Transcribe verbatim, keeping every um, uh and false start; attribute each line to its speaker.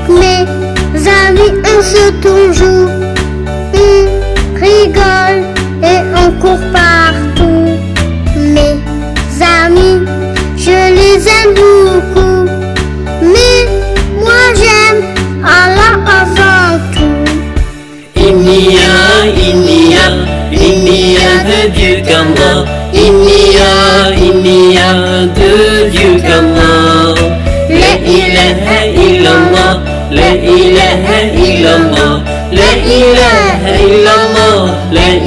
Speaker 1: Mes amis, on se toujours, on rigole et on court partout. Mes amis, je les aime beaucoup, mais moi j'aime Allah avant tout.
Speaker 2: Il n'y a, il n'y a, il n'y a de Dieu qu'Allah. Il n'y a, il n'y a de Dieu qu'Allah. La ilaha illallah, la ilaha illallah, la ilaha illallah, la